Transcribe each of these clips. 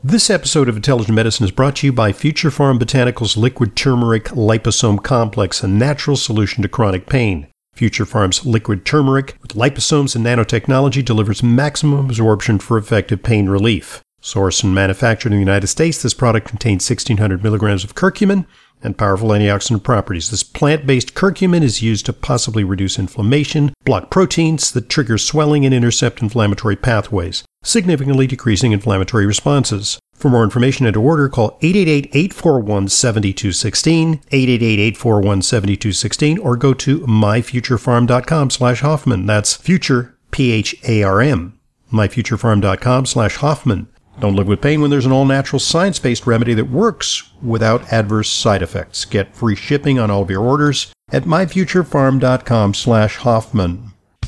This episode of Intelligent Medicine is brought to you by Future Pharm Botanicals Liquid Turmeric Liposome Complex, a natural solution to chronic pain. Future Pharm's liquid turmeric with liposomes and nanotechnology delivers maximum absorption for effective pain relief. Sourced and manufactured in the United States, this product contains 1,600 milligrams of curcumin and powerful antioxidant properties. This plant-based curcumin is used to possibly reduce inflammation, block proteins that trigger swelling, and intercept inflammatory pathways, significantly decreasing inflammatory responses. For more information and to order, call 888-841-7216, 888-841-7216, or go to myfuturepharm.com/Hoffman. That's future, P-H-A-R-M, myfuturepharm.com/Hoffman. Don't live with pain when there's an all-natural, science-based remedy that works without adverse side effects. Get free shipping on all of your orders at myfuturepharm.com/Hoffman.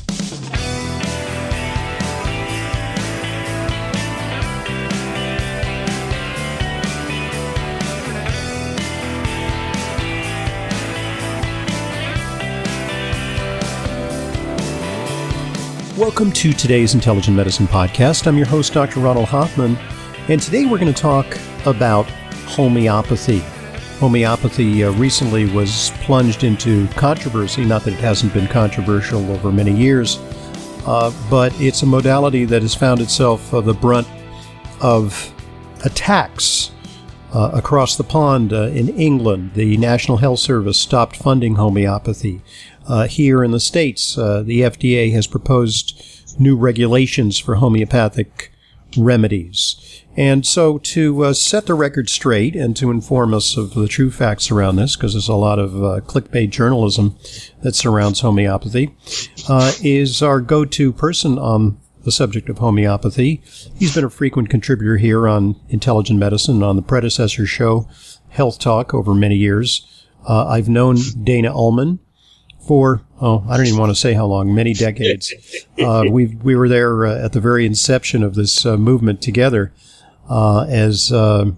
Welcome to today's Intelligent Medicine Podcast. I'm your host, Dr. Ronald Hoffman, and today we're going to talk about homeopathy. Homeopathy recently was plunged into controversy, not that it hasn't been controversial over many years, but it's a modality that has found itself the brunt of attacks across the pond. In England, the National Health Service stopped funding homeopathy. Here in the States, the FDA has proposed new regulations for homeopathic remedies. And so to set the record straight and to inform us of the true facts around this, because there's a lot of clickbait journalism that surrounds homeopathy, is our go-to person on the subject of homeopathy. He's been a frequent contributor here on Intelligent Medicine, on the predecessor show, Health Talk, over many years. I've known Dana Ullman for, I don't even want to say how long, many decades. We were there at the very inception of this movement together as young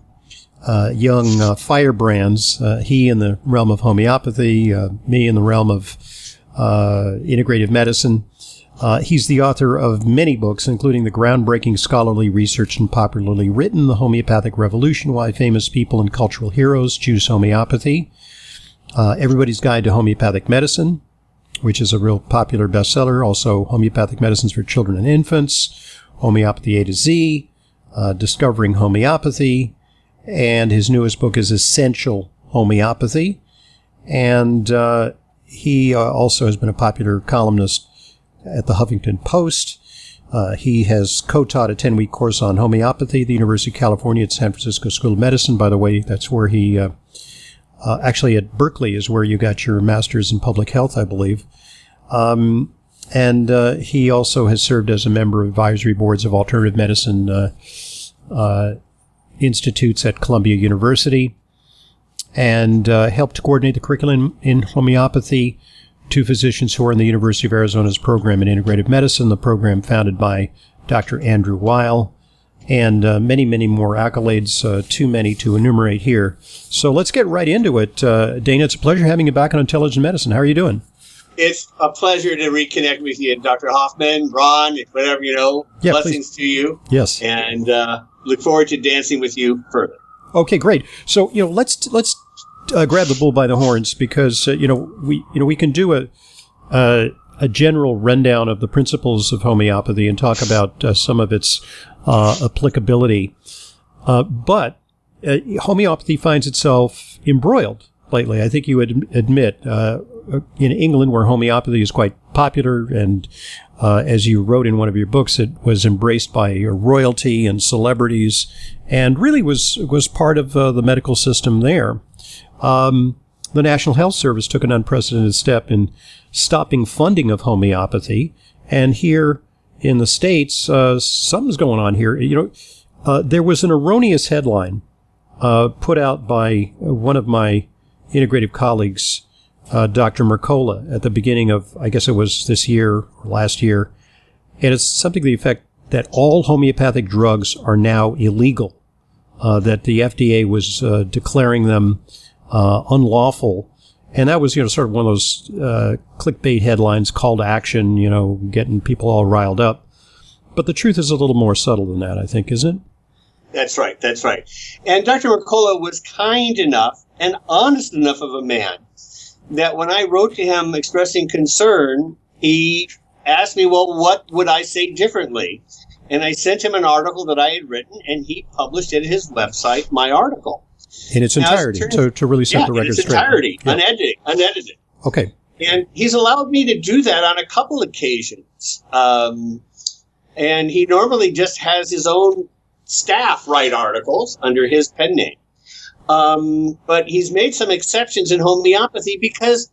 firebrands, he in the realm of homeopathy, me in the realm of integrative medicine. He's the author of many books, including the groundbreaking scholarly research and popularly written The Homeopathic Revolution, Why Famous People and Cultural Heroes Choose Homeopathy, Everybody's Guide to Homeopathic Medicine, which is a real popular bestseller. Also, Homeopathic Medicines for Children and Infants, Homeopathy A to Z, Discovering Homeopathy, and his newest book is Essential Homeopathy. And he also has been a popular columnist at the Huffington Post. He has co-taught a 10-week course on homeopathy at the University of California at San Francisco School of Medicine. By the way, that's where he... actually, at Berkeley is where you got your master's in public health, I believe. And he also has served as a member of advisory boards of alternative medicine institutes at Columbia University, and helped to coordinate the curriculum in homeopathy to physicians who are in the University of Arizona's program in integrative medicine, the program founded by Dr. Andrew Weil. And many, many more accolades, too many to enumerate here. So let's get right into it. Dana, it's a pleasure having you back on Intelligent Medicine. How are you doing? It's a pleasure to reconnect with you, Dr. Hoffman, Ron, whatever, Yeah, blessings please. To you. Yes. And look forward to dancing with you further. Okay, great. So, let's grab the bull by the horns, because, we can do a general rundown of the principles of homeopathy and talk about some of its applicability. But homeopathy finds itself embroiled lately. I think you would admit, in England, where homeopathy is quite popular, and as you wrote in one of your books, it was embraced by royalty and celebrities, and really was part of the medical system there. The National Health Service took an unprecedented step in stopping funding of homeopathy, and here in the States, something's going on here. There was an erroneous headline put out by one of my integrative colleagues, Dr. Mercola, at the beginning of, I guess it was this year or last year, and it's something to the effect that all homeopathic drugs are now illegal, that the FDA was declaring them unlawful. And that was, sort of one of those clickbait headlines, call to action, getting people all riled up. But the truth is a little more subtle than that, I think, isn't it? That's right. That's right. And Dr. Mercola was kind enough and honest enough of a man that when I wrote to him expressing concern, he asked me, well, what would I say differently? And I sent him an article that I had written, and he published at his website my article. In its entirety, to really set the record straight. In its entirety, unedited. Okay. And he's allowed me to do that on a couple occasions. And he normally just has his own staff write articles under his pen name. But he's made some exceptions in homeopathy because,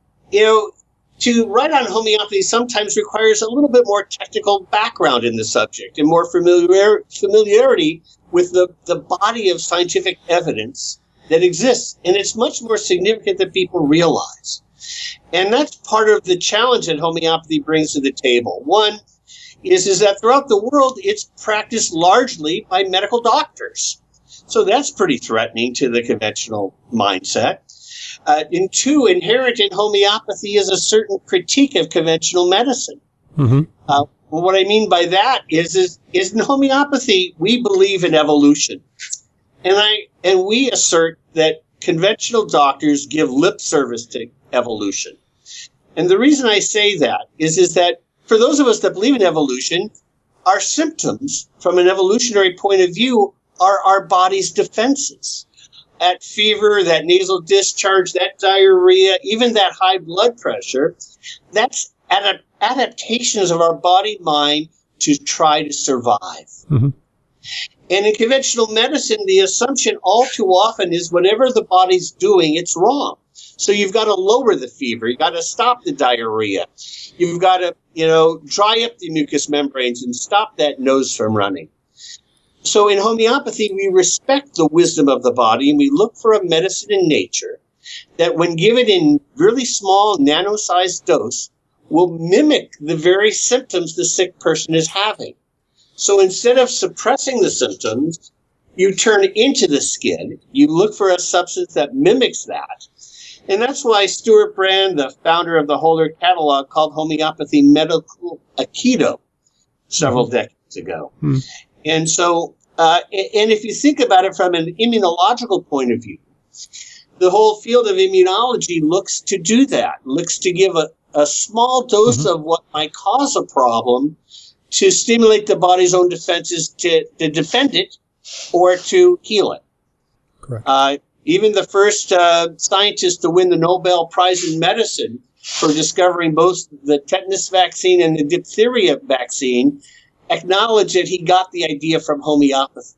to write on homeopathy sometimes requires a little bit more technical background in the subject and more familiarity with the body of scientific evidence that exists. And it's much more significant than people realize. And that's part of the challenge that homeopathy brings to the table. One is that throughout the world, it's practiced largely by medical doctors. So that's pretty threatening to the conventional mindset. And two, inherent in homeopathy is a certain critique of conventional medicine. Mm-hmm. Well, what I mean by that is in homeopathy, we believe in evolution. And we assert that conventional doctors give lip service to evolution. And the reason I say that is that for those of us that believe in evolution, our symptoms from an evolutionary point of view are our body's defenses. That fever, that nasal discharge, that diarrhea, even that high blood pressure, that's adaptations of our body-mind to try to survive. Mm-hmm. And in conventional medicine, the assumption all too often is whatever the body's doing, it's wrong. So you've got to lower the fever. You've got to stop the diarrhea. You've got to, dry up the mucous membranes and stop that nose from running. So in homeopathy, we respect the wisdom of the body, and we look for a medicine in nature that when given in really small nano-sized dose will mimic the very symptoms the sick person is having. So instead of suppressing the symptoms, you turn into the skin. You look for a substance that mimics that. And that's why Stuart Brand, the founder of the Holder Catalog, called homeopathy medical aikido several decades ago. Mm. And so, and if you think about it from an immunological point of view, the whole field of immunology looks to do that, looks to give a small dose of what might cause a problem to stimulate the body's own defenses to defend it or to heal it. Correct. Even the first scientist to win the Nobel Prize in Medicine for discovering both the tetanus vaccine and the diphtheria vaccine acknowledged that he got the idea from homeopathy.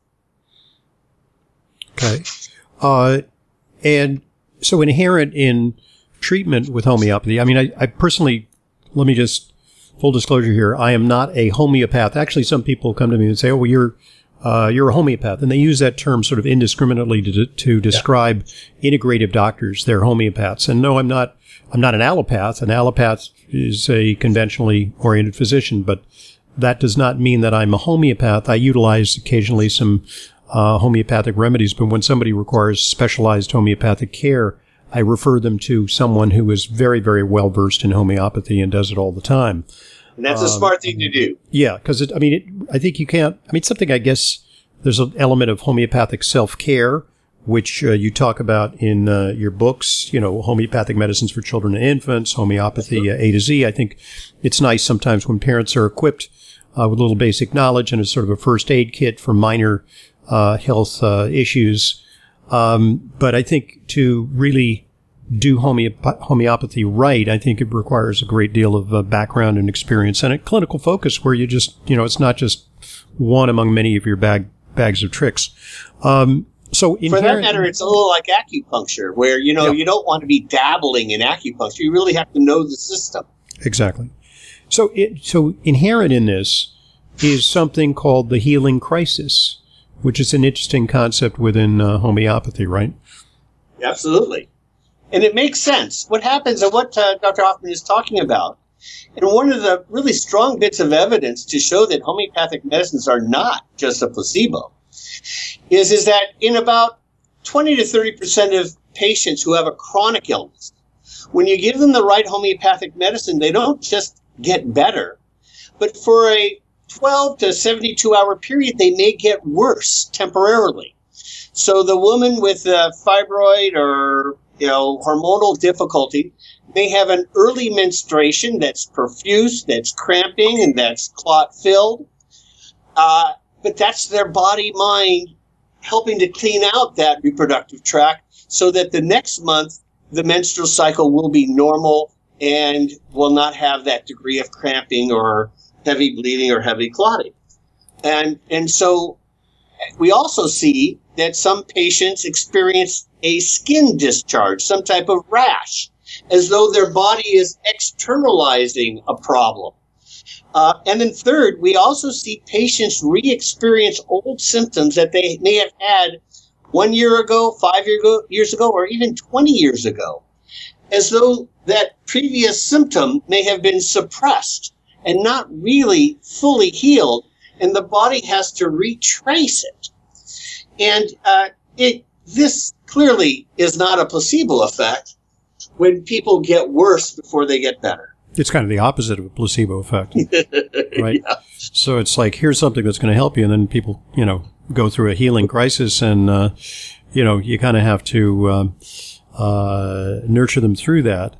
Okay. And so inherent in treatment with homeopathy, I mean, I personally, let me just, full disclosure here, I am not a homeopath. Actually, some people come to me and say, oh, well, you're a homeopath. And they use that term sort of indiscriminately to describe integrative doctors. They're homeopaths. And no, I'm not an allopath. An allopath is a conventionally oriented physician, but that does not mean that I'm a homeopath. I utilize occasionally some homeopathic remedies, but when somebody requires specialized homeopathic care, I refer them to someone who is very, very well versed in homeopathy and does it all the time. And that's a smart thing to do. Yeah, because I think you can't. I mean, something I guess there's an element of homeopathic self-care, which you talk about in your books. Homeopathic medicines for children and infants, homeopathy A to Z. I think it's nice sometimes when parents are equipped with a little basic knowledge and a sort of a first aid kit for minor health issues. But I think to really do homeopathy right, I think it requires a great deal of background and experience and a clinical focus where you just, it's not just one among many of your bags of tricks. So for that matter, it's a little like acupuncture where, you don't want to be dabbling in acupuncture. You really have to know the system. Exactly. So inherent in this is something called the healing crisis, which is an interesting concept within homeopathy, right? Absolutely. And it makes sense. What happens and what Dr. Hoffman is talking about, and one of the really strong bits of evidence to show that homeopathic medicines are not just a placebo, is that in about 20 to 30% of patients who have a chronic illness, when you give them the right homeopathic medicine, they don't just get better, but for a 12 to 72-hour period, they may get worse temporarily. So the woman with fibroid or hormonal difficulty may have an early menstruation that's profuse, that's cramping, and that's clot-filled. But that's their body-mind helping to clean out that reproductive tract so that the next month the menstrual cycle will be normal and will not have that degree of cramping or heavy bleeding or heavy clotting. And so we also see that some patients experience a skin discharge, some type of rash, as though their body is externalizing a problem. And then third, we also see patients re-experience old symptoms that they may have had 1 year ago, 5 years ago, or even 20 years ago, as though that previous symptom may have been suppressed and not really fully healed, and the body has to retrace it. And this clearly is not a placebo effect when people get worse before they get better. It's kind of the opposite of a placebo effect, right? Yeah. So it's like, here's something that's going to help you, and then people, go through a healing crisis, and, you kind of have to nurture them through that.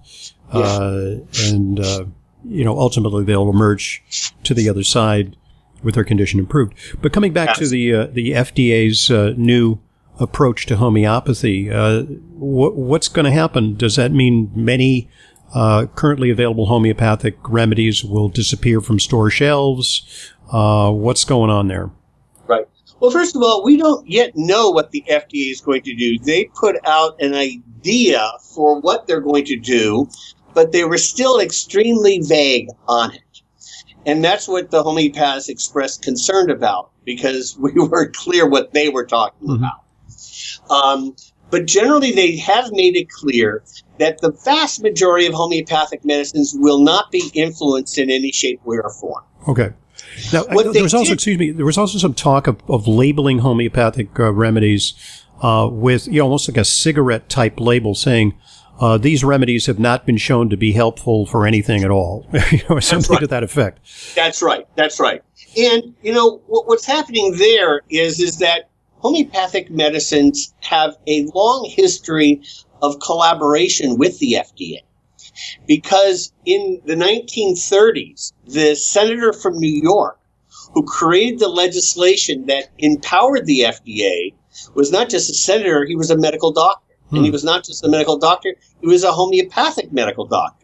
And ultimately they'll emerge to the other side with their condition improved. But coming back to the FDA's new approach to homeopathy, what's going to happen? Does that mean many currently available homeopathic remedies will disappear from store shelves? What's going on there? Right. Well, first of all, we don't yet know what the FDA is going to do. They put out an idea for what they're going to do, but they were still extremely vague on it. And that's what the homeopaths expressed concern about, because we weren't clear what they were talking about. But generally, they have made it clear that the vast majority of homeopathic medicines will not be influenced in any shape, way, or form. Okay. Now, there was also some talk of labeling homeopathic remedies with almost like a cigarette-type label saying, these remedies have not been shown to be helpful for anything at all, or something to that effect. That's right. And, what's happening there is that homeopathic medicines have a long history of collaboration with the FDA. Because in the 1930s, the senator from New York who created the legislation that empowered the FDA was not just a senator, he was a medical doctor. And he was not just a medical doctor, he was a homeopathic medical doctor.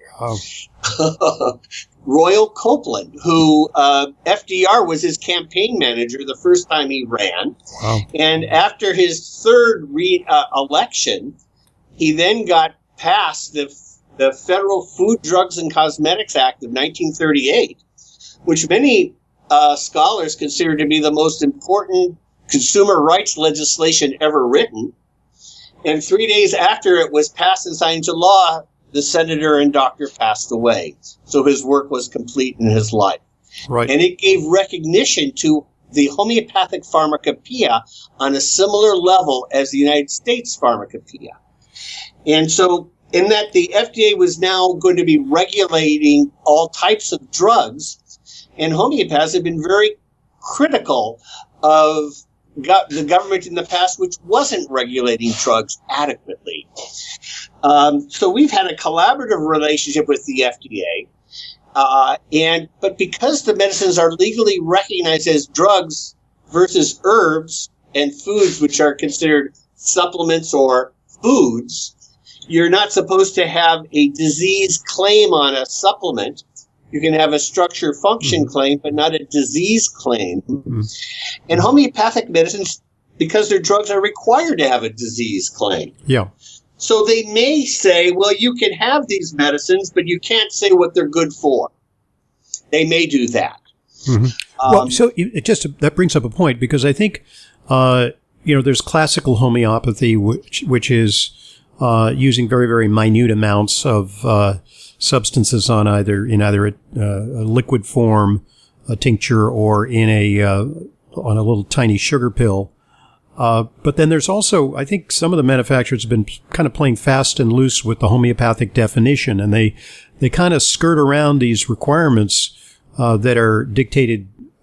Oh. Royal Copeland, who FDR was his campaign manager the first time he ran. Wow. And after his third election, he then got past the Federal Food, Drugs, and Cosmetics Act of 1938, which many scholars consider to be the most important consumer rights legislation ever written. And 3 days after it was passed and signed into law, the senator and doctor passed away. So his work was complete in his life. Right. And it gave recognition to the homeopathic pharmacopoeia on a similar level as the United States pharmacopoeia. And so in that the FDA was now going to be regulating all types of drugs, and homeopaths have been very critical of the government in the past, which wasn't regulating drugs adequately. So we've had a collaborative relationship with the FDA, but because the medicines are legally recognized as drugs versus herbs and foods, which are considered supplements or foods, you're not supposed to have a disease claim on a supplement. You can have a structure-function claim, but not a disease claim. And homeopathic medicines, because they're drugs, are required to have a disease claim. Yeah. So they may say, well, you can have these medicines, but you can't say what they're good for. They may do that. Well, so that brings up a point, because I think, there's classical homeopathy, which is using very, very minute amounts of substances on either a liquid form, a tincture, or in on a little tiny sugar pill. But then there's also, I think some of the manufacturers have been kind of playing fast and loose with the homeopathic definition, and they kind of skirt around these requirements that are dictated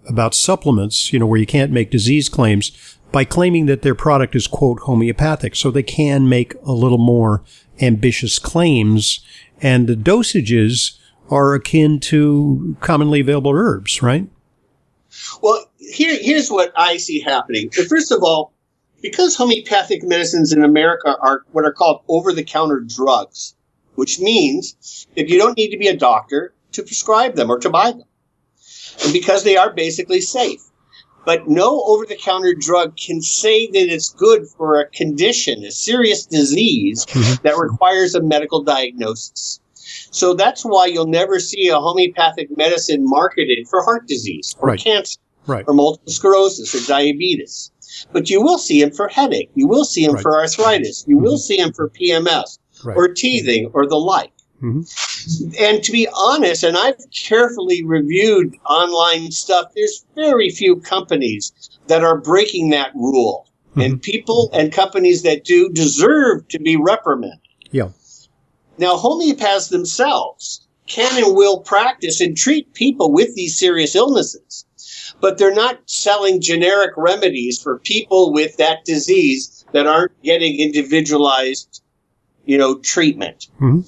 about supplements, where you can't make disease claims, by claiming that their product is, quote, homeopathic. So they can make a little more ambitious claims, and the dosages are akin to commonly available herbs, right? Well, here's what I see happening. First of all, because homeopathic medicines in America are what are called over-the-counter drugs, which means that you don't need to be a doctor to prescribe them or to buy them, and because they are basically safe. But no over-the-counter drug can say that it's good for a condition, a serious disease that requires a medical diagnosis. So that's why you'll never see a homeopathic medicine marketed for heart disease or cancer or multiple sclerosis or diabetes. But you will see them for headache. You will see them for arthritis. You will see them for PMS or teething or the like. And to be honest, and I've carefully reviewed online stuff, there's very few companies that are breaking that rule. And people and companies that do deserve to be reprimanded. Yeah. Now, homeopaths themselves can and will practice and treat people with these serious illnesses, but they're not selling generic remedies for people with that disease that aren't getting individualized, treatment.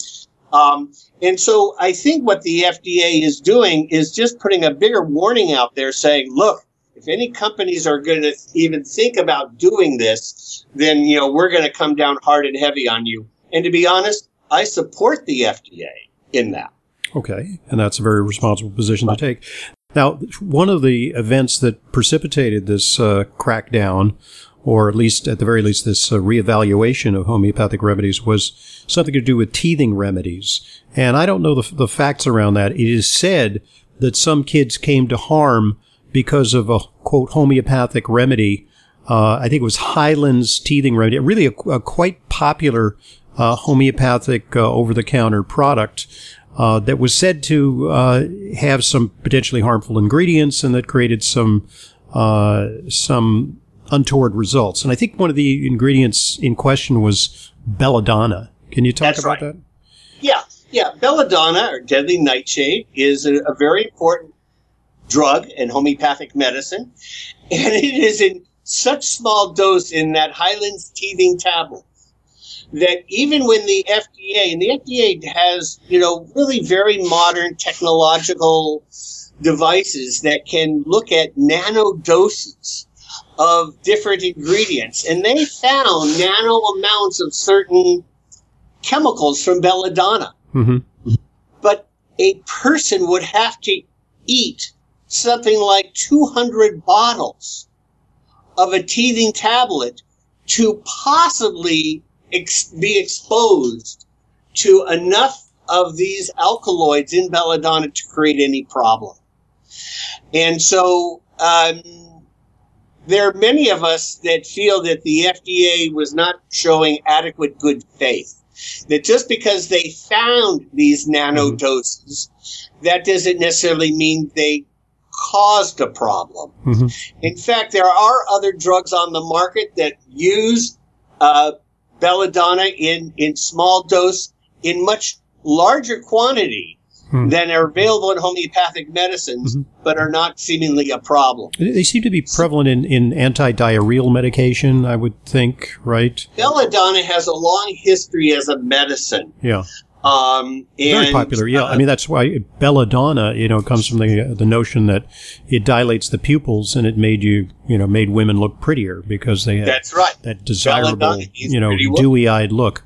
And so I think what the FDA is doing is just putting a bigger warning out there saying, look, if any companies are going to even think about doing this, then, we're going to come down hard and heavy on you. And to be honest, I support the FDA in that. Okay. And that's a very responsible position to take. Now, one of the events that precipitated this crackdown, or at the very least, this reevaluation of homeopathic remedies, was something to do with teething remedies. And I don't know the facts around that. It is said that some kids came to harm because of a, quote, homeopathic remedy. I think it was Highland's teething remedy, really a quite popular homeopathic over-the-counter product that was said to have some potentially harmful ingredients and that created some untoward results. And I think one of the ingredients in question was belladonna. Can you talk about that? Yeah. Belladonna, or deadly nightshade, is a very important drug in homeopathic medicine. And it is in such small dose in that Highland's teething tablet that even when the FDA has, really very modern technological devices that can look at nano doses of different ingredients, and they found nano amounts of certain chemicals from belladonna. But a person would have to eat something like 200 bottles of a teething tablet to possibly be exposed to enough of these alkaloids in belladonna to create any problem. And so there are many of us that feel that the FDA was not showing adequate good faith. That just because they found these nano doses, that doesn't necessarily mean they caused a problem. In fact, there are other drugs on the market that use belladonna in small dose in much larger quantity than are available in homeopathic medicines, but are not seemingly a problem. They seem to be prevalent in anti-diarrheal medication, I would think, right? Belladonna has a long history as a medicine. Yeah. Very popular, yeah. I mean, that's why belladonna, comes from the notion that it dilates the pupils and it made made women look prettier because they had that desirable, dewy-eyed look.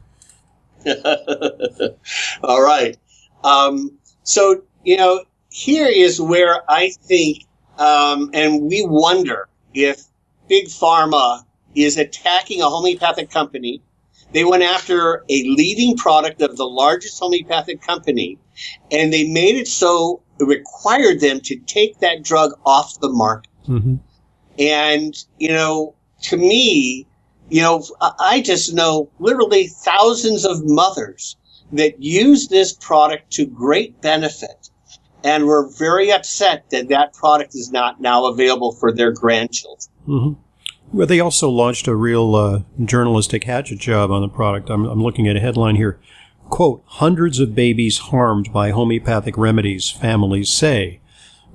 All right. So, here is where I think, and we wonder if Big Pharma is attacking a homeopathic company. They went after a leading product of the largest homeopathic company, and they made it so it required them to take that drug off the market. And, to me, I just know literally thousands of mothers that use this product to great benefit and were very upset that that product is not now available for their grandchildren. Well, they also launched a real journalistic hatchet job on the product. I'm looking at a headline here. Quote, hundreds of babies harmed by homeopathic remedies, families say.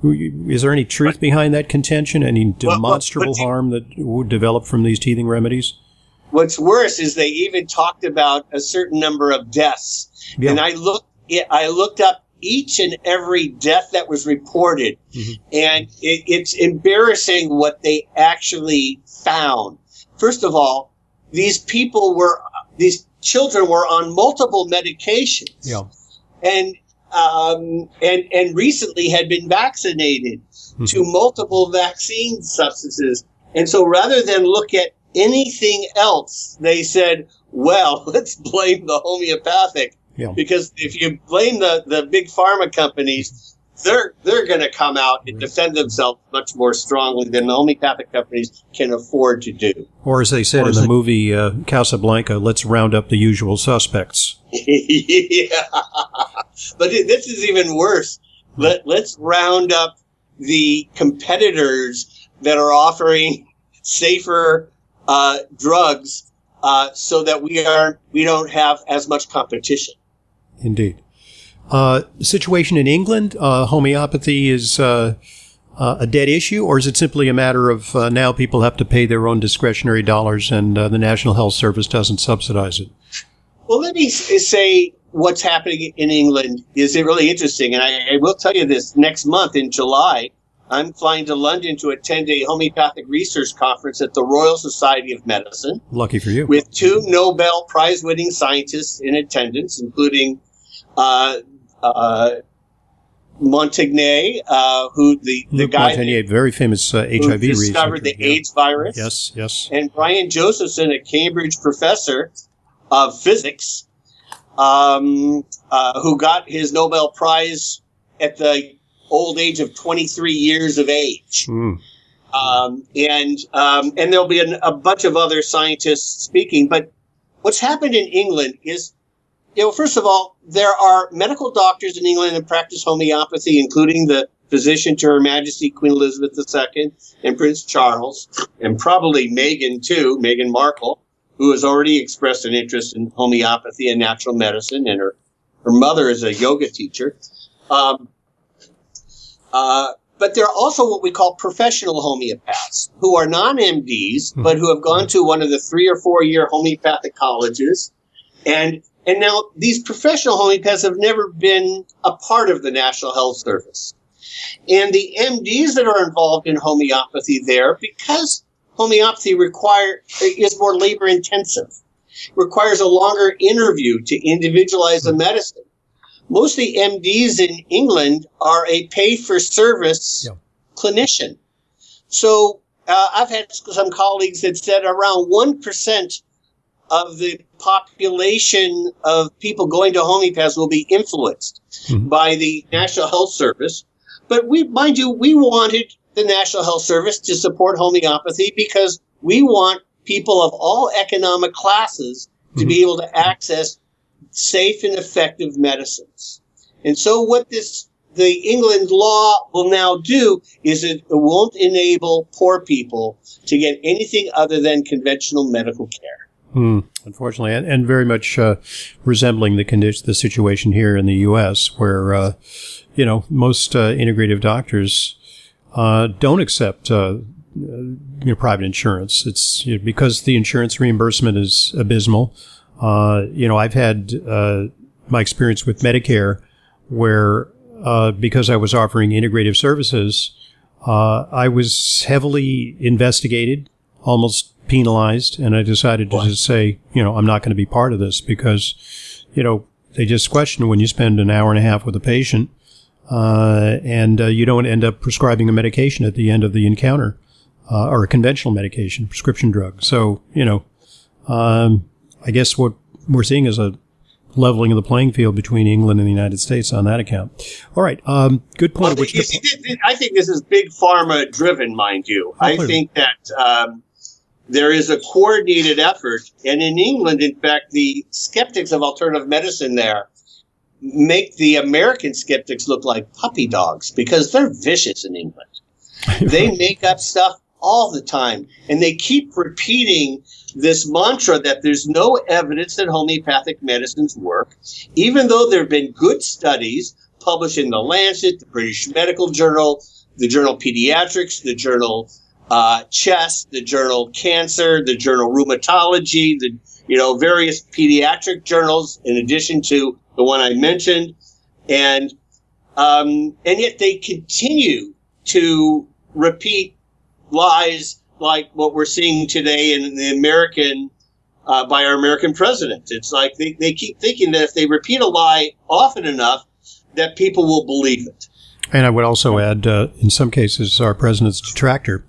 Is there any truth behind that contention? Any demonstrable harm that would develop from these teething remedies? What's worse is they even talked about a certain number of deaths. Yeah. And I looked up each and every death that was reported, and it's embarrassing what they actually found. First of all, these children were on multiple medications, and recently had been vaccinated to multiple vaccine substances. And so rather than look at anything else, they said, well, let's blame the homeopathic. Yeah. Because if you blame the big pharma companies, they're going to come out and defend themselves much more strongly than the homeopathic companies can afford to do. Or as they said in the movie Casablanca, let's round up the usual suspects. Yeah. But this is even worse. Let's round up the competitors that are offering safer drugs so that we don't have as much competition. Indeed. Situation in England, homeopathy is a dead issue, or is it simply a matter of now people have to pay their own discretionary dollars and the National Health Service doesn't subsidize it? Well, let me say what's happening in England is really interesting. And I will tell you this, next month in July, I'm flying to London to attend a homeopathic research conference at the Royal Society of Medicine. Lucky for you. With 2 Nobel Prize-winning scientists in attendance, including Montagnier, who the guy Montagnier, very famous HIV who discovered the AIDS virus. Yes. And Brian Josephson, a Cambridge professor of physics, who got his Nobel Prize at the old age of 23 years of age. And there'll be a bunch of other scientists speaking. But what's happened in England is, first of all, there are medical doctors in England that practice homeopathy, including the physician to Her Majesty Queen Elizabeth II and Prince Charles, and probably Meghan Markle, who has already expressed an interest in homeopathy and natural medicine, and her mother is a yoga teacher. But there are also what we call professional homeopaths, who are non-MDs, but who have gone to one of the 3 or 4 year homeopathic colleges. And now these professional homeopaths have never been a part of the National Health Service. And the MDs that are involved in homeopathy there, because homeopathy is more labor intensive, requires a longer interview to individualize the medicine. Most of the MDs in England are a pay-for-service clinician. So I've had some colleagues that said around 1% of the population of people going to homeopaths will be influenced by the National Health Service. But we wanted the National Health Service to support homeopathy because we want people of all economic classes to be able to access safe and effective medicines. And so what the England law will now do is it won't enable poor people to get anything other than conventional medical care. Unfortunately, and very much resembling the situation here in the U.S., where most integrative doctors don't accept private insurance. It's because the insurance reimbursement is abysmal. I've had my experience with Medicare, where because I was offering integrative services, I was heavily investigated, almost penalized, and I decided to just say, I'm not going to be part of this because, they just question when you spend an hour and a half with a patient, and you don't end up prescribing a medication at the end of the encounter, or a conventional medication, prescription drug. So, I guess what we're seeing is a leveling of the playing field between England and the United States on that account. All right. Good point. Well, I think this is big pharma driven, mind you. I think that there is a coordinated effort. And in England, in fact, the skeptics of alternative medicine there make the American skeptics look like puppy dogs because they're vicious in England. They make up stuff all the time. And they keep repeating this mantra that there's no evidence that homeopathic medicines work, even though there have been good studies published in the Lancet, the British Medical Journal, the Journal Pediatrics, the Journal Chest, the Journal Cancer, the Journal Rheumatology, the various pediatric journals, in addition to the one I mentioned, and yet they continue to repeat lies like what we're seeing today in the American by our American president. It's like they keep thinking that if they repeat a lie often enough, that people will believe it. And I would also add, in some cases, our president's detractor.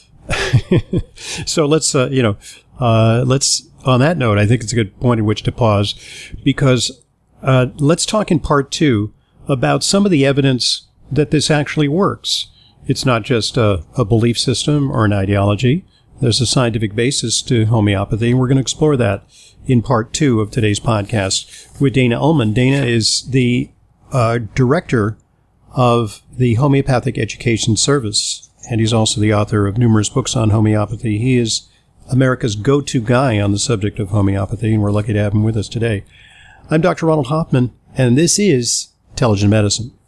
So let's on that note, I think it's a good point at which to pause, because let's talk in part 2 about some of the evidence that this actually works. It's not just a belief system or an ideology. There's a scientific basis to homeopathy, and we're going to explore that in part 2 of today's podcast with Dana Ullman. Dana is the director of the Homeopathic Education Service, and he's also the author of numerous books on homeopathy. He is America's go-to guy on the subject of homeopathy, and we're lucky to have him with us today. I'm Dr. Ronald Hoffman, and this is Intelligent Medicine.